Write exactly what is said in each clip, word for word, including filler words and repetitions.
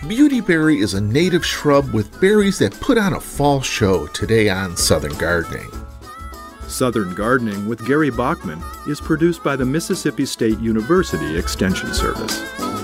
Beautyberry is a native shrub with berries that put on a fall show today on Southern Gardening. Southern Gardening with Gary Bachman is produced by the Mississippi State University Extension Service.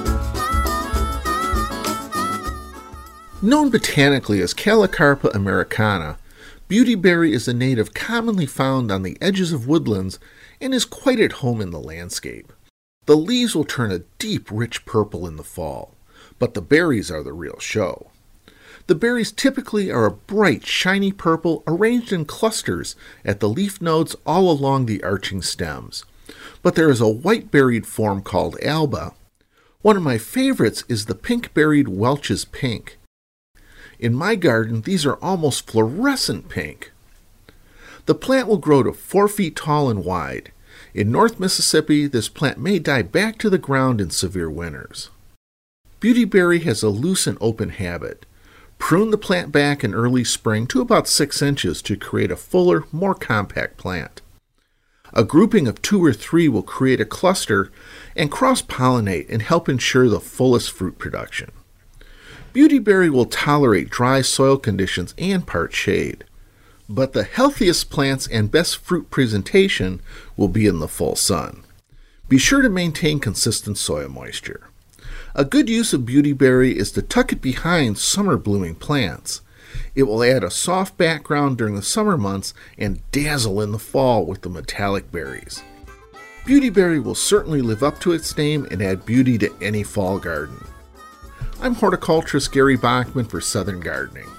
Known botanically as Calocarpa americana, beautyberry is a native commonly found on the edges of woodlands and is quite at home in the landscape. The leaves will turn a deep, rich purple in the fall, but the berries are the real show. The berries typically are a bright, shiny purple arranged in clusters at the leaf nodes all along the arching stems. But there is a white-berried form called alba. One of my favorites is the pink-berried Welch's pink. In my garden, these are almost fluorescent pink. The plant will grow to four feet tall and wide. In North Mississippi, this plant may die back to the ground in severe winters. Beautyberry has a loose and open habit. Prune the plant back in early spring to about six inches to create a fuller, more compact plant. A grouping of two or three will create a cluster and cross-pollinate and help ensure the fullest fruit production. Beautyberry will tolerate dry soil conditions and part shade, but the healthiest plants and best fruit presentation will be in the full sun. Be sure to maintain consistent soil moisture. A good use of beautyberry is to tuck it behind summer blooming plants. It will add a soft background during the summer months and dazzle in the fall with the metallic berries. Beautyberry will certainly live up to its name and add beauty to any fall garden. I'm horticulturist Gary Bachman for Southern Gardening.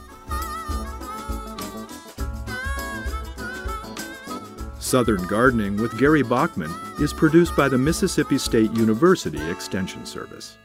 Southern Gardening with Gary Bachman is produced by the Mississippi State University Extension Service.